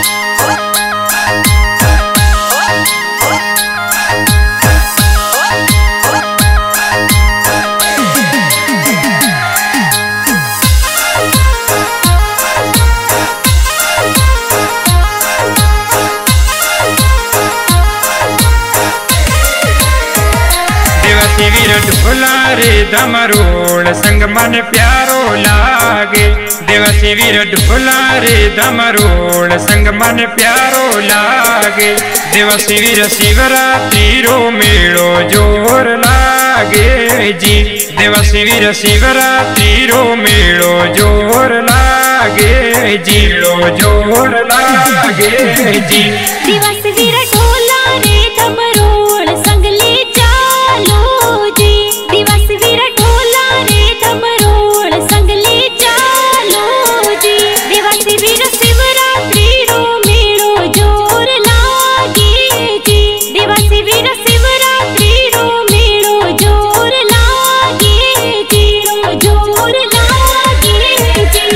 वीर ढोला रे धमरोल संग मन प्यारो लागे। देवसी वीर ढोला रे धमरोल संग मन प्यारो लागे। देवसी वीर शिवरात्रि रो मेलो जोर लागे जी। देवसी वीर शिवरात्रि रो मेलो जोर लागे जी। लो जोर लागे जी। देवसी वीर ढोला रे धमरोल संग ले चालो जी। देवसी वीर ढोला रे धमरोल संग ले चालो जी। देवसी वीर शिवरात्रि रो मेलो जोर लागे जी। देवसी वीर शिवरात्रि रो मेलो जोर लागे जी। रो जोर लागे जी।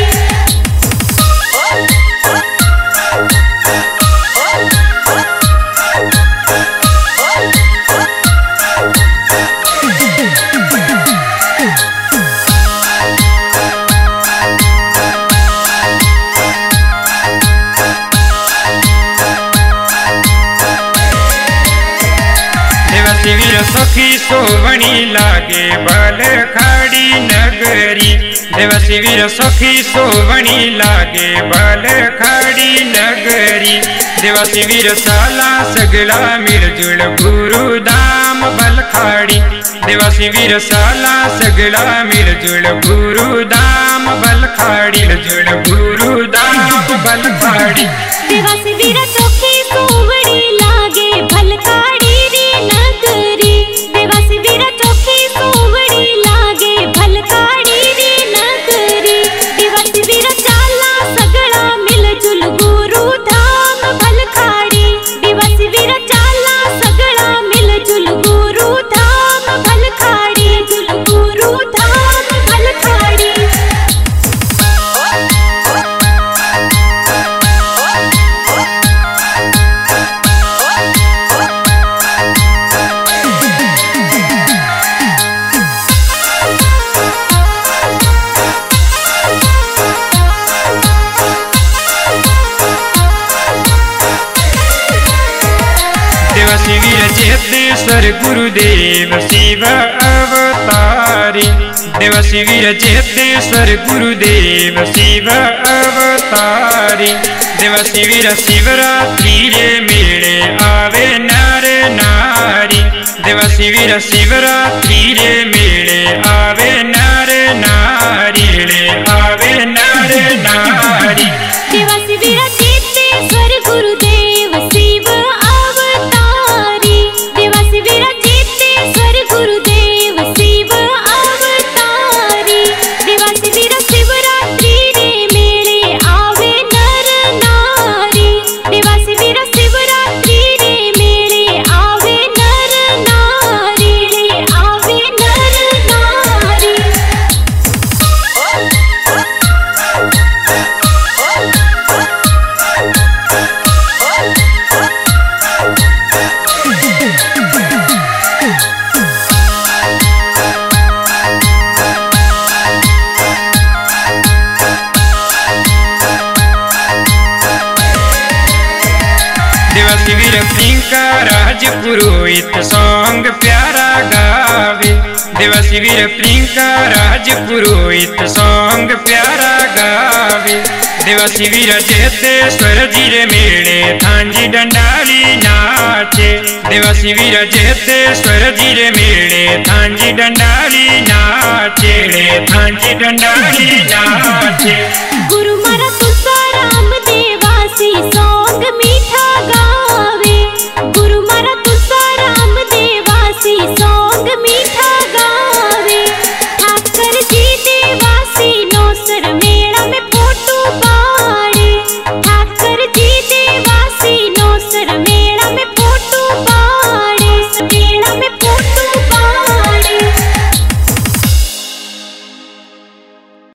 देवसी वीर सखी सोवणी लागे बल खाड़ी नगरी। देवसी वीर सखी सोवणी लागे बल खाड़ी नगरी। देवसी वीर साला सगला मिलजुल गुरु धाम बल खाड़ी। देवसी वीर साला सगला मिलजुल गुरु धाम बल खाड़ी। मिलजुल गुरु धाम बल खाड़ी। देवसी वीर सखी सोवणी लागे भल खाड़ी रे नगरी। देवसी वीर सखी सोवणी लागे भल खाड़ी रे नगरी। देवसी वीर साला सगला मिलजुल गुरु धाम भल खाड़ी। देवसी वीर साला सगला मिलजुल गुरु धाम भल खाड़ी। जुल गुरु धाम भल खाड़ी। देवसी वीर चेतेश्वर गुरुदेव शिव अवतारी। देवसी वीर चेतेश्वर गुरुदेव शिव अवतारी। देवसी वीर शिवरात्रि रे मेले आवे नर नारी। देवसी वीर शिवरात्रि रे मेले आवे नर नारी। रे आवे नर नारी। देवसी वीर चेतेश्वर गुरुदेव शिव अवतारी। देवसी वीर चेतेश्वर गुरुदेव शिव अवतारी। देवसी वीर शिवरात्रि रे मेले आवे नर नारी। देवसी वीर शिवरात्रि रे मेले आवे नर नारी। रे आवे नर नारी। देवसी वीर प्रियंका राज पुरोहित सॉन्ग प्यारा गावे। देवसी वीर प्रियंका राज पुरोहित सॉन्ग प्यारा गावे। देवसी वीर चेतेश्वर जी रे मेले थांजी डंडाली नाचे। देवसी वीर चेतेश्वर जी रे मेले थांजी डंडाली नाचे। रे थांजी डंडाली नाचे। गुरु मारा तुकाराम देवासी सॉन्ग मीठा गावे। गुरु मारा तुकाराम देवासी सॉन्ग मीठा गावे। ठाकर जी देवासी नौसर में